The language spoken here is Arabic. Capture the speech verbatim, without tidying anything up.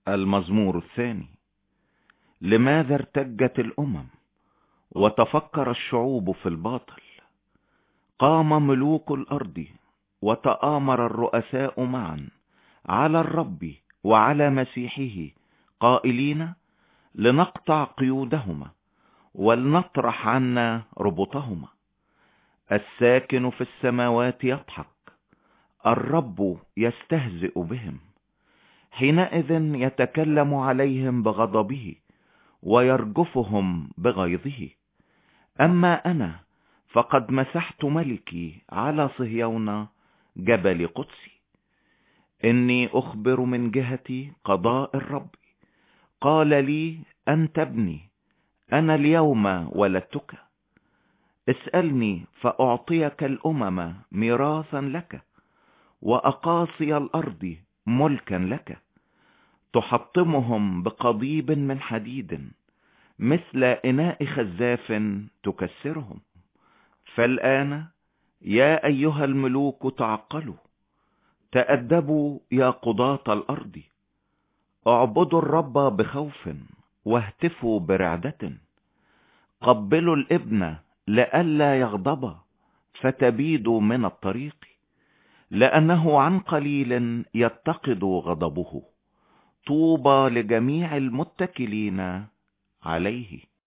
المزمور الثاني. لماذا ارتجت الأمم وتفكر الشعوب في الباطل؟ قام ملوك الأرض وتآمر الرؤساء معا على الرب وعلى مسيحه قائلين: لنقطع قيودهما ولنطرح عنا ربطهما. الساكن في السماوات يضحك، الرب يستهزئ بهم. حينئذ يتكلم عليهم بغضبه ويرجفهم بغيظه. أما أنا فقد مسحت ملكي على صهيون جبل قدسي. إني أخبر من جهة قضاء الرب. قال لي: أنت ابني، أنا اليوم ولدتك. اسألني فأعطيك الأمم ميراثا لك، وأقاصي الأرض ملكا لك. تحطمهم بقضيب من حديد، مثل إناء خزاف تكسرهم. فالآن يا أيها الملوك تعقلوا، تأدبوا يا قضاة الأرض. اعبدوا الرب بخوف واهتفوا برعدة. قبلوا الابن لئلا يغضب فتبيد من الطريق، لأنه عن قليل يتقد غضبه. طوبى لجميع المتكلين عليه.